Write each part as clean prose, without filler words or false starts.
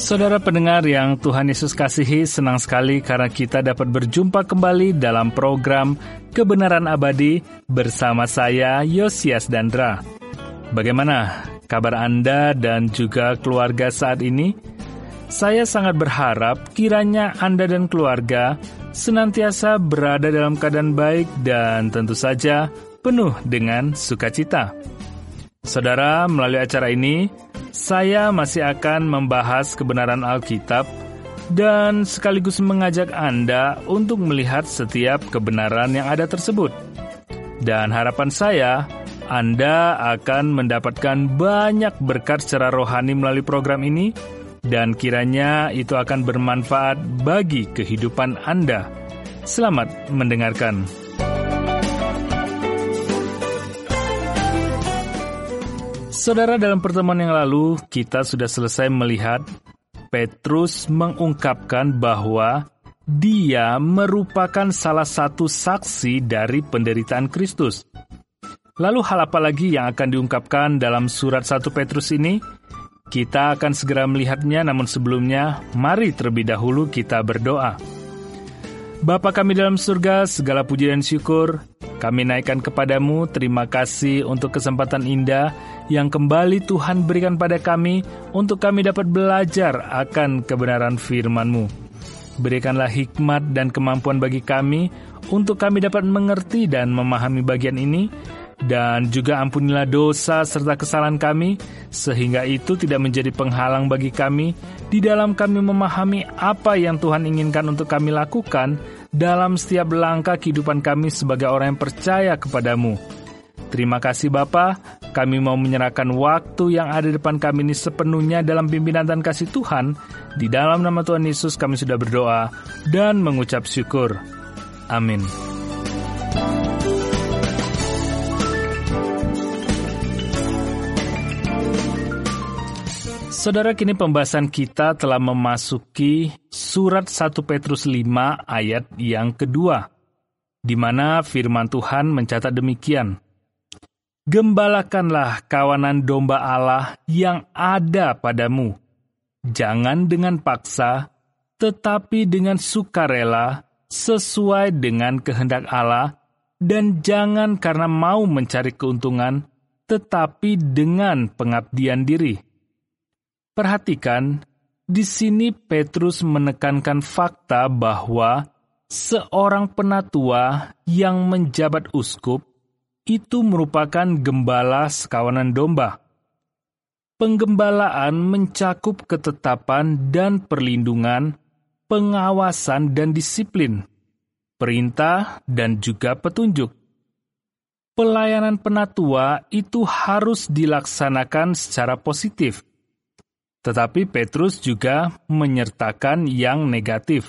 Saudara pendengar yang Tuhan Yesus kasihi, senang sekali karena kita dapat berjumpa kembali dalam program Kebenaran Abadi bersama saya, Yosias Dandra. Bagaimana kabar Anda dan juga keluarga saat ini? Saya sangat berharap kiranya Anda dan keluarga senantiasa berada dalam keadaan baik dan tentu saja penuh dengan sukacita. Saudara, melalui acara ini, saya masih akan membahas kebenaran Alkitab dan sekaligus mengajak Anda untuk melihat setiap kebenaran yang ada tersebut. Dan harapan saya, Anda akan mendapatkan banyak berkat secara rohani melalui program ini, dan kiranya itu akan bermanfaat bagi kehidupan Anda. Selamat mendengarkan. Saudara, dalam pertemuan yang lalu, kita sudah selesai melihat Petrus mengungkapkan bahwa dia merupakan salah satu saksi dari penderitaan Kristus. Lalu hal apa lagi yang akan diungkapkan dalam surat 1 Petrus ini? Kita akan segera melihatnya, namun sebelumnya, mari terlebih dahulu kita berdoa. Bapa kami dalam surga, segala puji dan syukur kami naikkan kepadamu. Terima kasih untuk kesempatan indah yang kembali Tuhan berikan pada kami untuk kami dapat belajar akan kebenaran firman-Mu. Berikanlah hikmat dan kemampuan bagi kami untuk kami dapat mengerti dan memahami bagian ini, dan juga ampunilah dosa serta kesalahan kami, sehingga itu tidak menjadi penghalang bagi kami di dalam kami memahami apa yang Tuhan inginkan untuk kami lakukan dalam setiap langkah kehidupan kami sebagai orang yang percaya kepadamu. Terima kasih Bapa, kami mau menyerahkan waktu yang ada di depan kami ini sepenuhnya dalam pimpinan dan kasih Tuhan. Di dalam nama Tuhan Yesus kami sudah berdoa dan mengucap syukur. Amin. Saudara, kini pembahasan kita telah memasuki surat 1 Petrus 5 ayat yang kedua, di mana firman Tuhan mencatat demikian. Gembalakanlah kawanan domba Allah yang ada padamu, jangan dengan paksa, tetapi dengan sukarela, sesuai dengan kehendak Allah, dan jangan karena mau mencari keuntungan, tetapi dengan pengabdian diri. Perhatikan, di sini Petrus menekankan fakta bahwa seorang penatua yang menjabat uskup itu merupakan gembala sekawanan domba. Penggembalaan mencakup ketetapan dan perlindungan, pengawasan dan disiplin, perintah dan juga petunjuk. Pelayanan penatua itu harus dilaksanakan secara positif. Tetapi Petrus juga menyertakan yang negatif.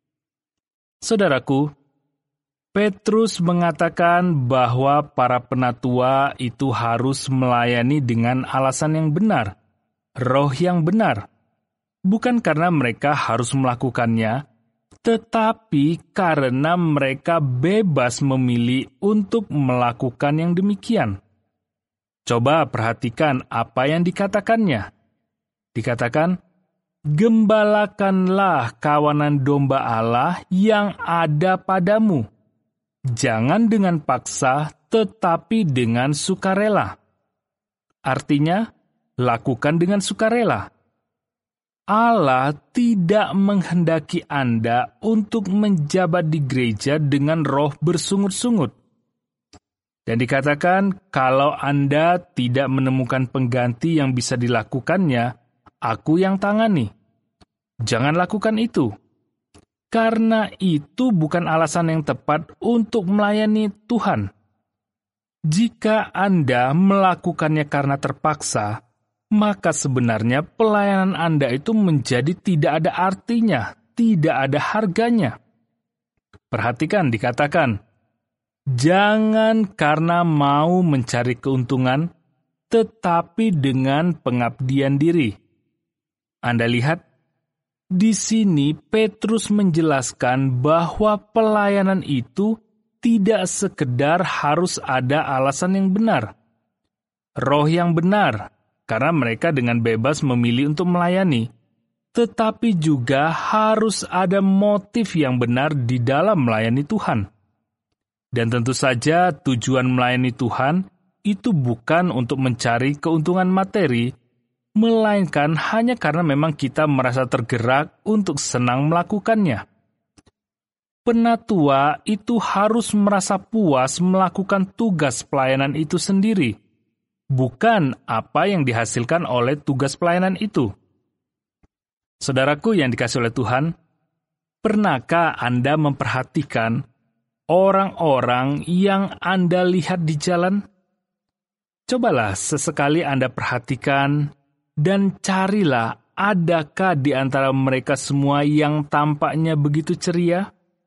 Saudaraku, Petrus mengatakan bahwa para penatua itu harus melayani dengan alasan yang benar, roh yang benar. Bukan karena mereka harus melakukannya, tetapi karena mereka bebas memilih untuk melakukan yang demikian. Coba perhatikan apa yang dikatakannya. Dikatakan, gembalakanlah kawanan domba Allah yang ada padamu. Jangan dengan paksa, tetapi dengan sukarela. Artinya, lakukan dengan sukarela. Allah tidak menghendaki Anda untuk menjabat di gereja dengan roh bersungut-sungut. Dan dikatakan, kalau Anda tidak menemukan pengganti yang bisa dilakukannya, aku yang tangani. Jangan lakukan itu. Karena itu bukan alasan yang tepat untuk melayani Tuhan. Jika Anda melakukannya karena terpaksa, maka sebenarnya pelayanan Anda itu menjadi tidak ada artinya, tidak ada harganya. Perhatikan, dikatakan, jangan karena mau mencari keuntungan, tetapi dengan pengabdian diri. Anda lihat, di sini Petrus menjelaskan bahwa pelayanan itu tidak sekedar harus ada alasan yang benar. Roh yang benar, karena mereka dengan bebas memilih untuk melayani. tetapi juga harus ada motif yang benar di dalam melayani Tuhan. Dan tentu saja tujuan melayani Tuhan itu bukan untuk mencari keuntungan materi, melainkan hanya karena memang kita merasa tergerak untuk senang melakukannya. Penatua itu harus merasa puas melakukan tugas pelayanan itu sendiri, bukan apa yang dihasilkan oleh tugas pelayanan itu. Saudaraku yang dikasihi oleh Tuhan, pernahkah Anda memperhatikan orang-orang yang Anda lihat di jalan? Cobalah sesekali Anda perhatikan dan carilah adakah di antara mereka semua yang tampaknya begitu ceria?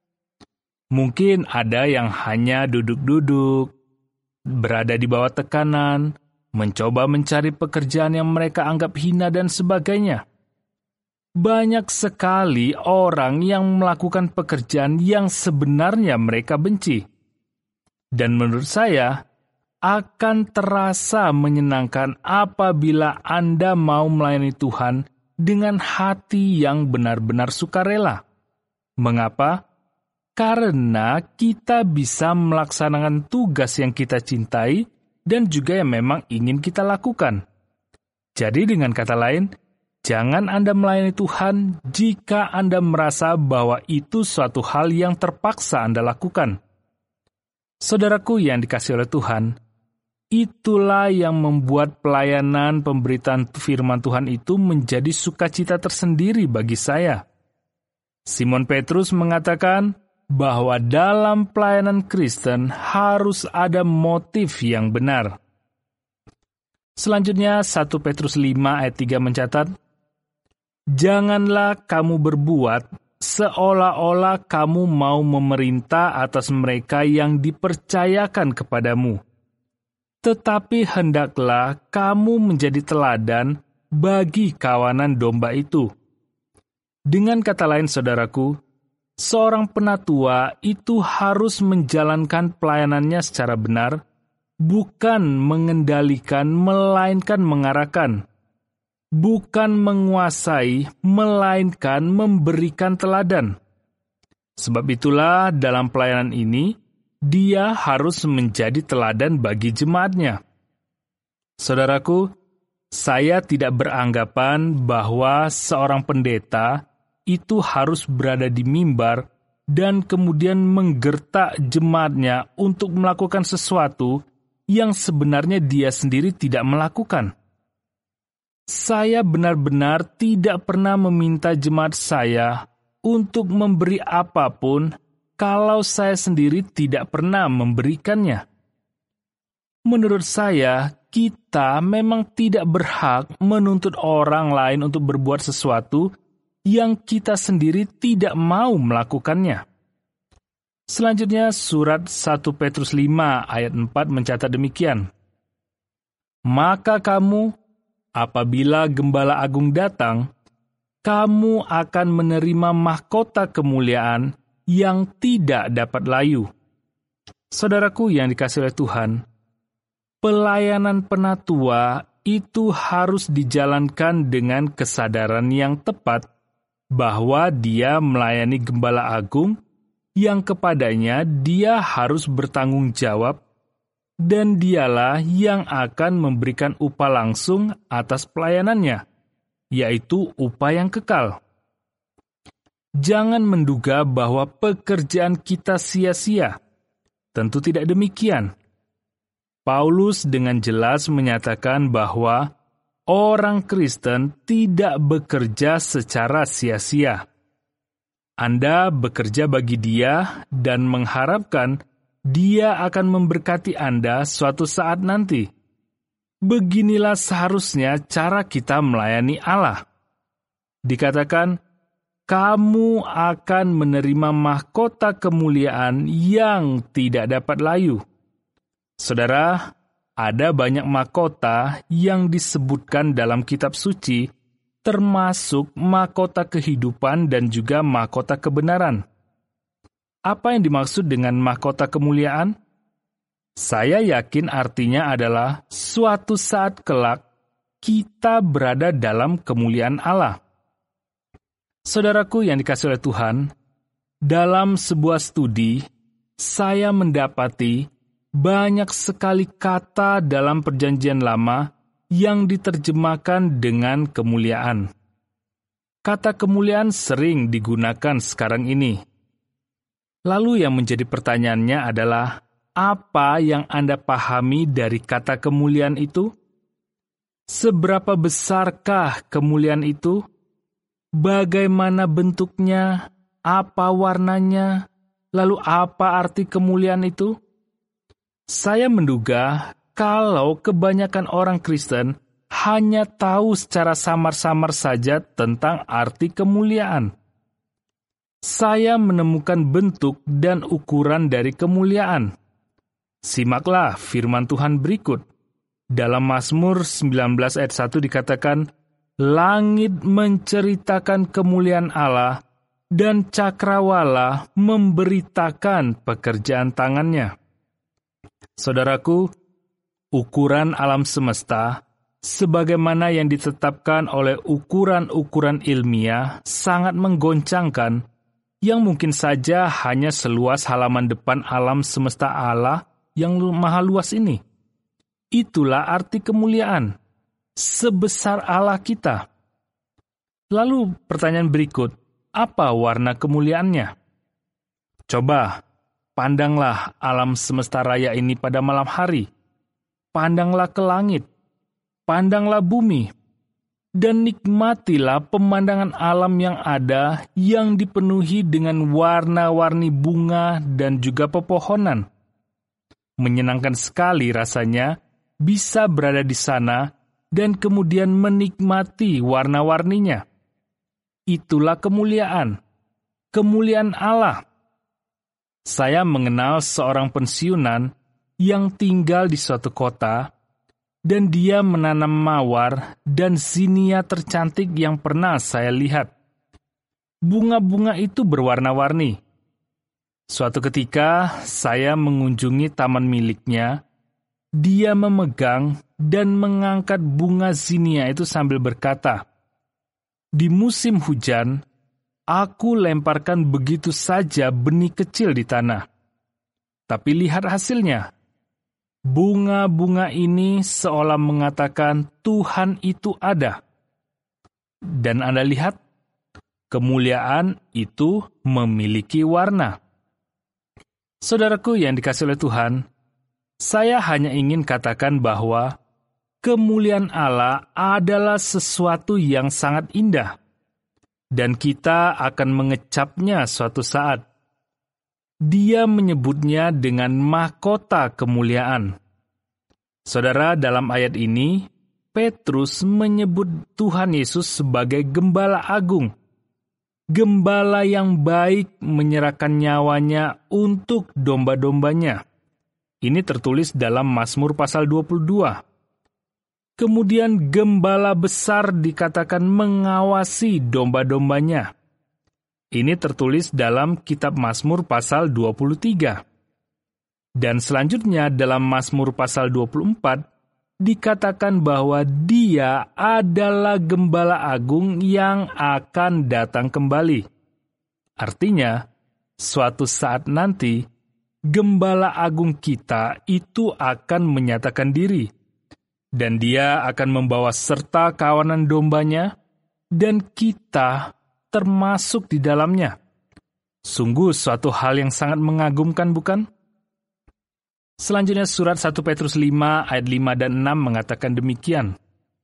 Mungkin ada yang hanya duduk-duduk, berada di bawah tekanan, mencoba mencari pekerjaan yang mereka anggap hina dan sebagainya. Banyak sekali orang yang melakukan pekerjaan yang sebenarnya mereka benci. Dan menurut saya, akan terasa menyenangkan apabila Anda mau melayani Tuhan dengan hati yang benar-benar sukarela. Mengapa? Karena kita bisa melaksanakan tugas yang kita cintai dan juga yang memang ingin kita lakukan. Jadi dengan kata lain, jangan Anda melayani Tuhan jika Anda merasa bahwa itu suatu hal yang terpaksa Anda lakukan. Saudaraku yang dikasihi oleh Tuhan, itulah yang membuat pelayanan pemberitaan firman Tuhan itu menjadi sukacita tersendiri bagi saya. Simon Petrus mengatakan bahwa dalam pelayanan Kristen harus ada motif yang benar. Selanjutnya 1 Petrus 5 ayat 3 mencatat, "Janganlah kamu berbuat seolah-olah kamu mau memerintah atas mereka yang dipercayakan kepadamu. Tetapi hendaklah kamu menjadi teladan bagi kawanan domba itu." Dengan kata lain, saudaraku, seorang penatua itu harus menjalankan pelayanannya secara benar, bukan mengendalikan, melainkan mengarahkan. Bukan menguasai, melainkan memberikan teladan. Sebab itulah dalam pelayanan ini, dia harus menjadi teladan bagi jemaatnya. Saudaraku, saya tidak beranggapan bahwa seorang pendeta itu harus berada di mimbar dan kemudian menggertak jemaatnya untuk melakukan sesuatu yang sebenarnya dia sendiri tidak melakukan. Saya benar-benar tidak pernah meminta jemaat saya untuk memberi apapun kalau saya sendiri tidak pernah memberikannya. Menurut saya, kita memang tidak berhak menuntut orang lain untuk berbuat sesuatu yang kita sendiri tidak mau melakukannya. Selanjutnya, surat 1 Petrus 5 ayat 4 mencatat demikian. "Maka kamu, apabila Gembala Agung datang, kamu akan menerima mahkota kemuliaan yang tidak dapat layu." Saudaraku yang dikasihi oleh Tuhan, pelayanan penatua itu harus dijalankan dengan kesadaran yang tepat bahwa dia melayani Gembala Agung yang kepadanya dia harus bertanggung jawab dan dialah yang akan memberikan upah langsung atas pelayanannya, yaitu upah yang kekal. Jangan menduga bahwa pekerjaan kita sia-sia. Tentu tidak demikian. Paulus dengan jelas menyatakan bahwa orang Kristen tidak bekerja secara sia-sia. Anda bekerja bagi Dia dan mengharapkan Dia akan memberkati Anda suatu saat nanti. Beginilah seharusnya cara kita melayani Allah. Dikatakan, kamu akan menerima mahkota kemuliaan yang tidak dapat layu. Saudara, ada banyak mahkota yang disebutkan dalam kitab suci, termasuk mahkota kehidupan dan juga mahkota kebenaran. Apa yang dimaksud dengan mahkota kemuliaan? Saya yakin artinya adalah suatu saat kelak kita berada dalam kemuliaan Allah. Saudaraku yang dikasihi oleh Tuhan, dalam sebuah studi, saya mendapati banyak sekali kata dalam Perjanjian Lama yang diterjemahkan dengan kemuliaan. Kata kemuliaan sering digunakan sekarang ini. Lalu yang menjadi pertanyaannya adalah, apa yang Anda pahami dari kata kemuliaan itu? Seberapa besarkah kemuliaan itu? Bagaimana bentuknya? Apa warnanya? Lalu apa arti kemuliaan itu? Saya menduga kalau kebanyakan orang Kristen hanya tahu secara samar-samar saja tentang arti kemuliaan. Saya menemukan bentuk dan ukuran dari kemuliaan. Simaklah firman Tuhan berikut. Dalam Mazmur 19 ayat 1 dikatakan, "Langit menceritakan kemuliaan Allah, dan cakrawala memberitakan pekerjaan tangannya." Saudaraku, ukuran alam semesta, sebagaimana yang ditetapkan oleh ukuran-ukuran ilmiah, sangat menggoncangkan, yang mungkin saja hanya seluas halaman depan alam semesta Allah yang maha luas ini. Itulah arti kemuliaan, sebesar Allah kita. Lalu pertanyaan berikut, apa warna kemuliaannya? Coba, pandanglah alam semesta raya ini pada malam hari. Pandanglah ke langit. Pandanglah bumi. Dan nikmatilah pemandangan alam yang ada yang dipenuhi dengan warna-warni bunga dan juga pepohonan. Menyenangkan sekali rasanya bisa berada di sana dan kemudian menikmati warna-warninya. Itulah kemuliaan. Kemuliaan Allah. Saya mengenal seorang pensiunan yang tinggal di suatu kota, dan dia menanam mawar dan zinia tercantik yang pernah saya lihat. Bunga-bunga itu berwarna-warni. Suatu ketika, saya mengunjungi taman miliknya. Dia memegang dan mengangkat bunga zinia itu sambil berkata, "Di musim hujan, aku lemparkan begitu saja benih kecil di tanah. Tapi lihat hasilnya. Bunga-bunga ini seolah mengatakan Tuhan itu ada. Dan Anda lihat, kemuliaan itu memiliki warna." Saudaraku yang dikasihi oleh Tuhan, saya hanya ingin katakan bahwa kemuliaan Allah adalah sesuatu yang sangat indah. Dan kita akan mengecapnya suatu saat. Dia menyebutnya dengan mahkota kemuliaan. Saudara, dalam ayat ini, Petrus menyebut Tuhan Yesus sebagai Gembala Agung. Gembala yang baik menyerahkan nyawanya untuk domba-dombanya. Ini tertulis dalam Mazmur pasal 22. Kemudian gembala besar dikatakan mengawasi domba-dombanya. Ini tertulis dalam kitab Mazmur pasal 23. Dan selanjutnya dalam Mazmur pasal 24, dikatakan bahwa dia adalah Gembala Agung yang akan datang kembali. Artinya, suatu saat nanti, Gembala Agung kita itu akan menyatakan diri. Dan dia akan membawa serta kawanan dombanya, dan kita termasuk di dalamnya. Sungguh suatu hal yang sangat mengagumkan, bukan? Selanjutnya surat 1 Petrus 5 ayat 5 dan 6 mengatakan demikian.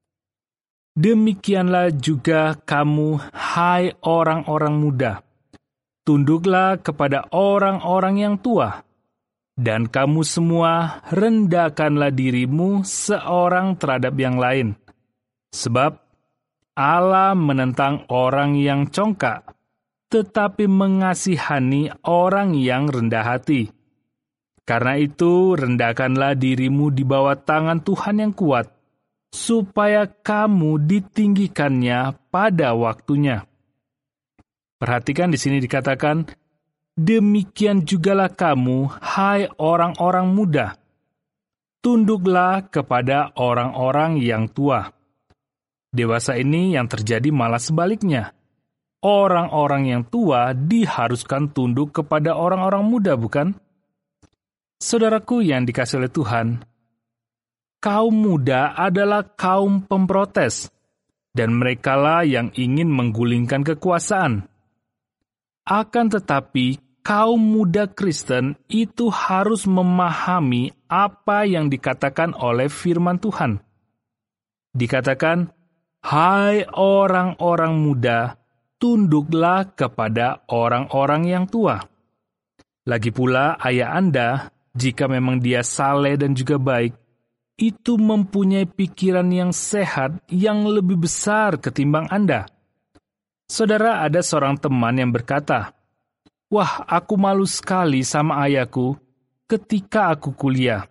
"Demikianlah juga kamu, hai orang-orang muda. Tunduklah kepada orang-orang yang tua. Dan kamu semua rendahkanlah dirimu seorang terhadap yang lain. Sebab Allah menentang orang yang congkak, tetapi mengasihani orang yang rendah hati. Karena itu, rendahkanlah dirimu di bawah tangan Tuhan yang kuat, supaya kamu ditinggikannya pada waktunya." Perhatikan di sini dikatakan, "Demikian jugalah kamu, hai orang-orang muda. Tunduklah kepada orang-orang yang tua." Dewasa ini yang terjadi malah sebaliknya. orang-orang yang tua diharuskan tunduk kepada orang-orang muda, bukan? Saudaraku yang dikasihi oleh Tuhan, kaum muda adalah kaum pemprotes, dan merekalah yang ingin menggulingkan kekuasaan. Akan tetapi, kaum muda Kristen itu harus memahami apa yang dikatakan oleh firman Tuhan. Dikatakan, "Hai orang-orang muda, tunduklah kepada orang-orang yang tua." Lagi pula, ayah Anda, jika memang dia saleh dan juga baik, itu mempunyai pikiran yang sehat yang lebih besar ketimbang Anda. Saudara, ada seorang teman yang berkata, "Wah, aku malu sekali sama ayahku ketika aku kuliah.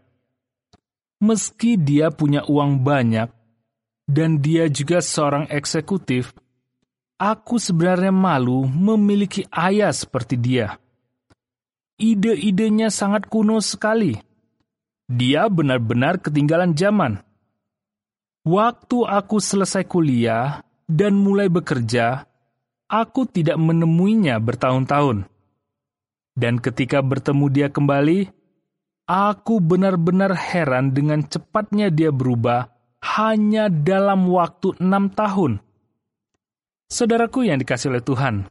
Meski dia punya uang banyak, dan dia juga seorang eksekutif, aku sebenarnya malu memiliki ayah seperti dia. Ide-idenya sangat kuno sekali. Dia benar-benar ketinggalan zaman. Waktu aku selesai kuliah dan mulai bekerja, aku tidak menemuinya bertahun-tahun. Dan ketika bertemu dia kembali, aku benar-benar heran dengan cepatnya dia berubah hanya dalam waktu 6 tahun. Saudaraku yang dikasihi oleh Tuhan,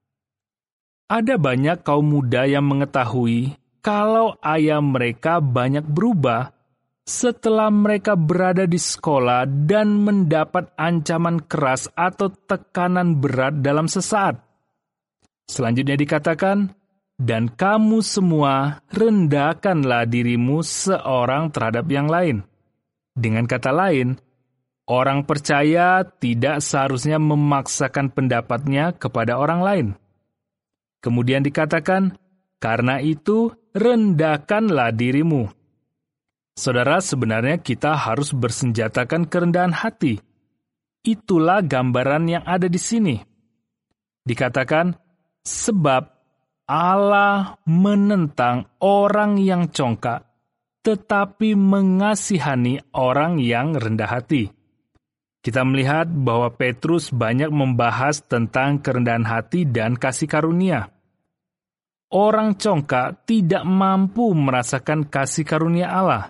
ada banyak kaum muda yang mengetahui kalau ayah mereka banyak berubah setelah mereka berada di sekolah dan mendapat ancaman keras atau tekanan berat dalam sesaat. Selanjutnya dikatakan, "Dan kamu semua rendahkanlah dirimu seorang terhadap yang lain." Dengan kata lain, orang percaya tidak seharusnya memaksakan pendapatnya kepada orang lain. Kemudian dikatakan, "Karena itu, rendahkanlah dirimu." Saudara, sebenarnya kita harus bersenjatakan kerendahan hati. Itulah gambaran yang ada di sini. Dikatakan, "Sebab Allah menentang orang yang congkak, tetapi mengasihani orang yang rendah hati." Kita melihat bahwa Petrus banyak membahas tentang kerendahan hati dan kasih karunia. Orang congkak tidak mampu merasakan kasih karunia Allah.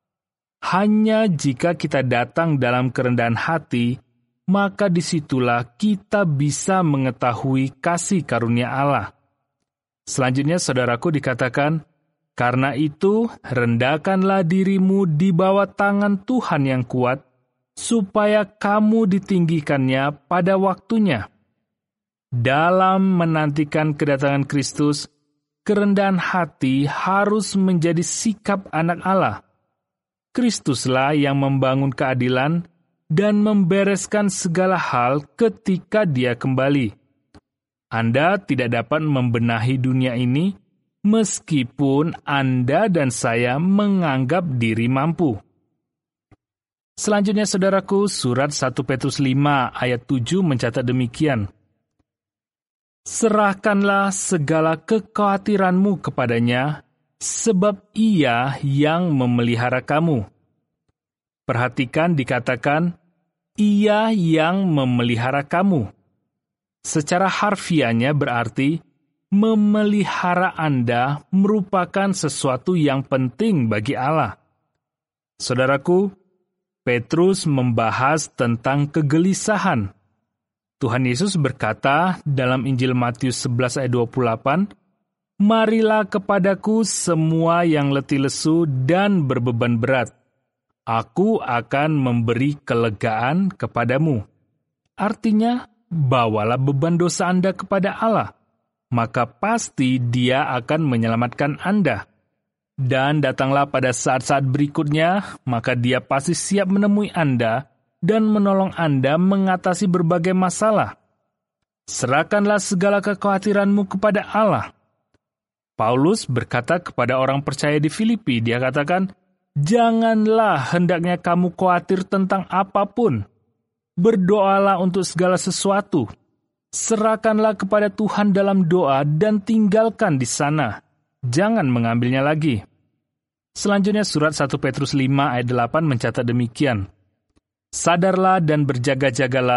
Hanya jika kita datang dalam kerendahan hati, maka disitulah kita bisa mengetahui kasih karunia Allah. Selanjutnya, saudaraku, dikatakan, "Karena itu, rendahkanlah dirimu di bawah tangan Tuhan yang kuat, supaya kamu ditinggikannya pada waktunya." Dalam menantikan kedatangan Kristus, kerendahan hati harus menjadi sikap anak Allah. Kristuslah yang membangun keadilan dan membereskan segala hal ketika Dia kembali. Anda tidak dapat membenahi dunia ini meskipun Anda dan saya menganggap diri mampu. Selanjutnya, saudaraku, surat 1 Petrus 5 ayat 7 mencatat demikian. "Serahkanlah segala kekhawatiranmu kepadanya, sebab Ia yang memelihara kamu." Perhatikan dikatakan, "Ia yang memelihara kamu." Secara harfiahnya berarti, memelihara Anda merupakan sesuatu yang penting bagi Allah. Saudaraku, Petrus membahas tentang kegelisahan. Tuhan Yesus berkata dalam Injil Matius 11 ayat 28, "Marilah kepadaku semua yang letih lesu dan berbeban berat. Aku akan memberi kelegaan kepadamu." Artinya, bawalah beban dosa Anda kepada Allah, maka pasti Dia akan menyelamatkan Anda. Dan datanglah pada saat-saat berikutnya, maka Dia pasti siap menemui Anda dan menolong Anda mengatasi berbagai masalah. Serahkanlah segala kekhawatiranmu kepada Allah. Paulus berkata kepada orang percaya di Filipi, dia katakan, "Janganlah hendaknya kamu khawatir tentang apapun. Berdoalah untuk segala sesuatu. Serahkanlah kepada Tuhan dalam doa dan tinggalkan di sana. Jangan mengambilnya lagi." Selanjutnya surat 1 Petrus 5 ayat 8 mencatat demikian. "Sadarlah dan berjaga-jagalah,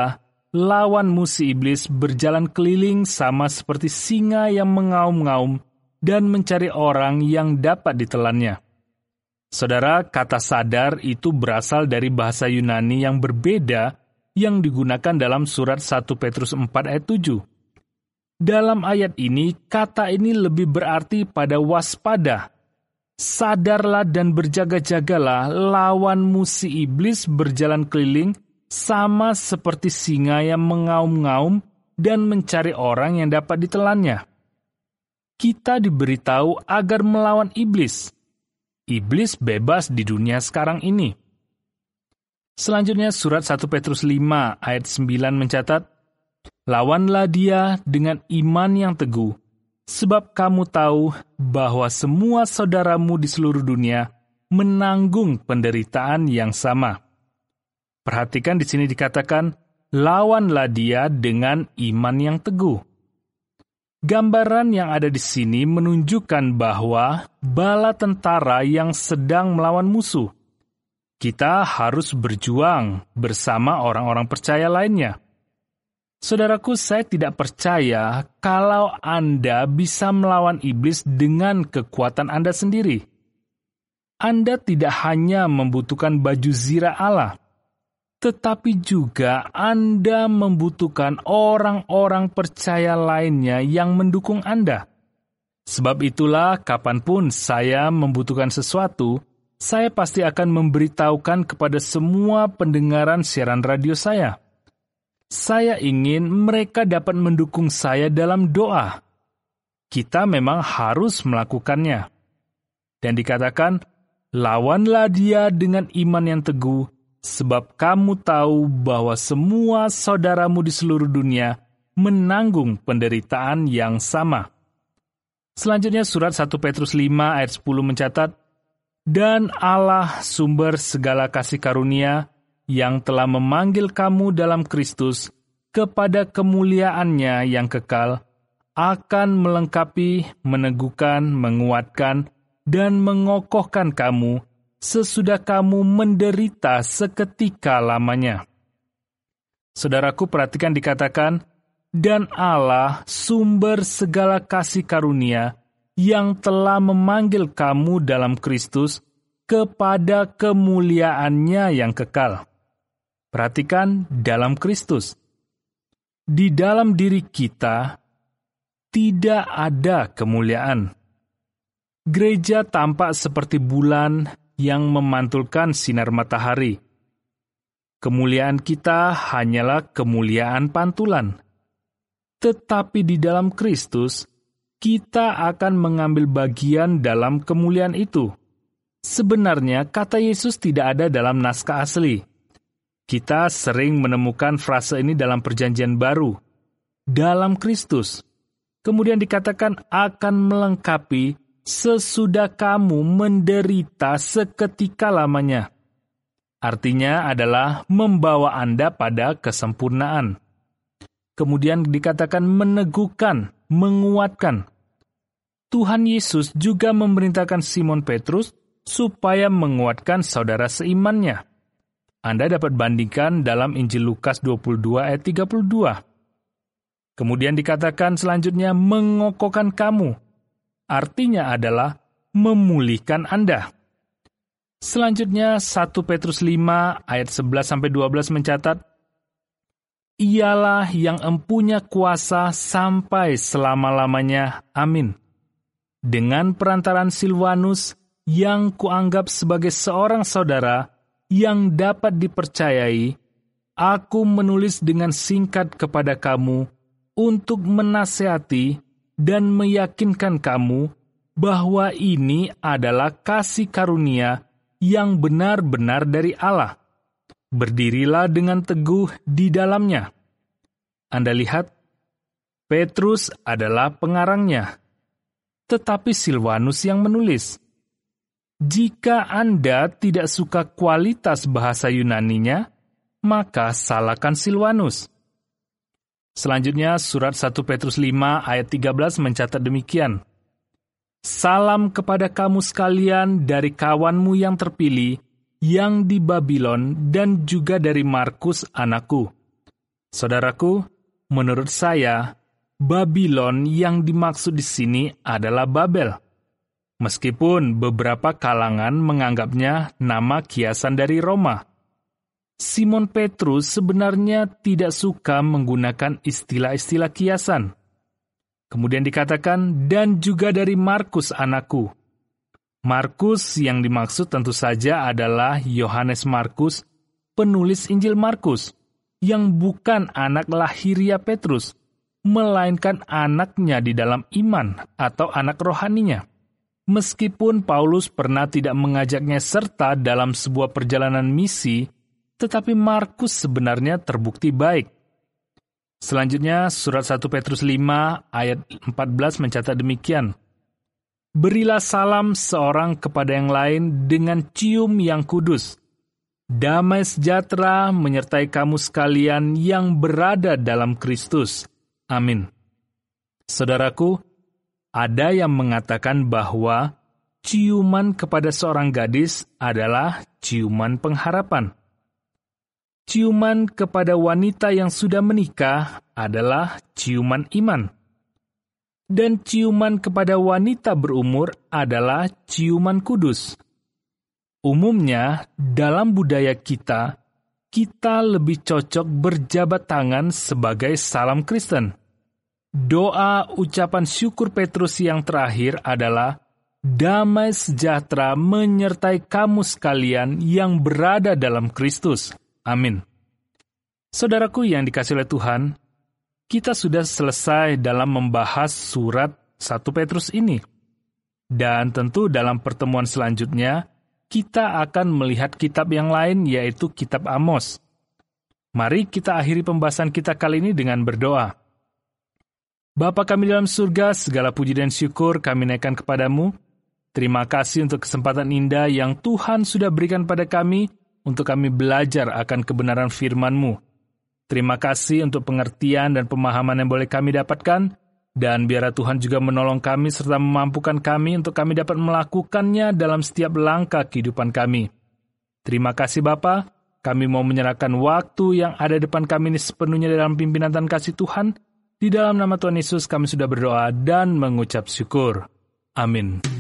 lawanmu si iblis berjalan keliling sama seperti singa yang mengaum-ngaum dan mencari orang yang dapat ditelannya. Saudara, kata sadar itu berasal dari bahasa Yunani yang berbeda yang digunakan dalam surat 1 Petrus 4 ayat 7. Dalam ayat ini, kata ini lebih berarti pada waspada. Sadarlah dan berjaga-jagalah, lawanmu si iblis berjalan keliling sama seperti singa yang mengaum-ngaum dan mencari orang yang dapat ditelannya. Kita diberitahu agar melawan iblis. Iblis bebas di dunia sekarang ini. Selanjutnya surat 1 Petrus 5 ayat 9 mencatat, lawanlah dia dengan iman yang teguh, sebab kamu tahu bahwa semua saudaramu di seluruh dunia menanggung penderitaan yang sama. Perhatikan di sini dikatakan, lawanlah dia dengan iman yang teguh. Gambaran yang ada di sini menunjukkan bahwa bala tentara yang sedang melawan musuh. Kita harus berjuang bersama orang-orang percaya lainnya. Saudaraku, saya tidak percaya kalau Anda bisa melawan iblis dengan kekuatan Anda sendiri. Anda tidak hanya membutuhkan baju zirah Allah, tetapi juga Anda membutuhkan orang-orang percaya lainnya yang mendukung Anda. Sebab itulah, kapanpun saya membutuhkan sesuatu, saya pasti akan memberitahukan kepada semua pendengaran siaran radio saya. Saya ingin mereka dapat mendukung saya dalam doa. Kita memang harus melakukannya. Dan dikatakan, lawanlah dia dengan iman yang teguh, sebab kamu tahu bahwa semua saudaramu di seluruh dunia menanggung penderitaan yang sama. Selanjutnya surat 1 Petrus 5 ayat 10 mencatat, dan Allah sumber segala kasih karunia, yang telah memanggil kamu dalam Kristus kepada kemuliaannya yang kekal, akan melengkapi, meneguhkan, menguatkan, dan mengokohkan kamu sesudah kamu menderita seketika lamanya. Saudaraku, perhatikan dikatakan, dan Allah sumber segala kasih karunia, yang telah memanggil kamu dalam Kristus kepada kemuliaannya yang kekal. Perhatikan, dalam Kristus. Di dalam diri kita tidak ada kemuliaan. Gereja tampak seperti bulan yang memantulkan sinar matahari. Kemuliaan kita hanyalah kemuliaan pantulan. Tetapi di dalam Kristus, kita akan mengambil bagian dalam kemuliaan itu. Sebenarnya, kata Yesus tidak ada dalam naskah asli. Kita sering menemukan frase ini dalam Perjanjian Baru, dalam Kristus. Kemudian dikatakan akan melengkapi sesudah kamu menderita seketika lamanya. Artinya adalah membawa Anda pada kesempurnaan. Kemudian dikatakan meneguhkan, menguatkan. Tuhan Yesus juga memerintahkan Simon Petrus supaya menguatkan saudara seimannya. Anda dapat bandingkan dalam Injil Lukas 22 ayat 32. Kemudian dikatakan selanjutnya mengokohkan kamu. Artinya adalah memulihkan Anda. Selanjutnya 1 Petrus 5 ayat 11-12 mencatat, Ialah yang empunya kuasa sampai selama-lamanya. Amin. Dengan perantaran Silvanus yang kuanggap sebagai seorang saudara yang dapat dipercayai, aku menulis dengan singkat kepada kamu untuk menasihati dan meyakinkan kamu bahwa ini adalah kasih karunia yang benar-benar dari Allah. Berdirilah dengan teguh di dalamnya. Anda lihat, Petrus adalah pengarangnya, tetapi Silvanus yang menulis. Jika Anda tidak suka kualitas bahasa Yunaninya, maka salahkan Silvanus. Selanjutnya, surat 1 Petrus 5 ayat 13 mencatat demikian. Salam kepada kamu sekalian dari kawanmu yang terpilih, yang di Babylon, dan juga dari Markus anakku. Saudaraku, menurut saya, Babylon yang dimaksud di sini adalah Babel. Meskipun beberapa kalangan menganggapnya nama kiasan dari Roma. Simon Petrus sebenarnya tidak suka menggunakan istilah-istilah kiasan. Kemudian dikatakan, dan juga dari Markus anakku. Markus yang dimaksud tentu saja adalah Yohanes Markus, penulis Injil Markus, yang bukan anak lahiriah Petrus, melainkan anaknya di dalam iman atau anak rohaninya. Meskipun Paulus pernah tidak mengajaknya serta dalam sebuah perjalanan misi, tetapi Markus sebenarnya terbukti baik. Selanjutnya, surat 1 Petrus 5 ayat 14 mencatat demikian. Berilah salam seorang kepada yang lain dengan cium yang kudus. Damai sejahtera menyertai kamu sekalian yang berada dalam Kristus. Amin. Saudaraku, ada yang mengatakan bahwa ciuman kepada seorang gadis adalah ciuman pengharapan. Ciuman kepada wanita yang sudah menikah adalah ciuman iman. Dan ciuman kepada wanita berumur adalah ciuman kudus. Umumnya, dalam budaya kita lebih cocok berjabat tangan sebagai salam Kristen. Doa ucapan syukur Petrus yang terakhir adalah, damai sejahtera menyertai kamu sekalian yang berada dalam Kristus. Amin. Saudaraku yang dikasihi oleh Tuhan, kita sudah selesai dalam membahas surat 1 Petrus ini. Dan tentu dalam pertemuan selanjutnya, kita akan melihat kitab yang lain, yaitu kitab Amos. Mari kita akhiri pembahasan kita kali ini dengan berdoa. Bapa kami dalam surga, segala puji dan syukur kami naikkan kepadamu. Terima kasih untuk kesempatan indah yang Tuhan sudah berikan pada kami, untuk kami belajar akan kebenaran firman-Mu. Terima kasih untuk pengertian dan pemahaman yang boleh kami dapatkan, dan biarlah Tuhan juga menolong kami serta memampukan kami untuk kami dapat melakukannya dalam setiap langkah kehidupan kami. Terima kasih Bapa, kami mau menyerahkan waktu yang ada depan kami ini sepenuhnya dalam pimpinan dan kasih Tuhan. Di dalam nama Tuhan Yesus kami sudah berdoa dan mengucap syukur. Amin.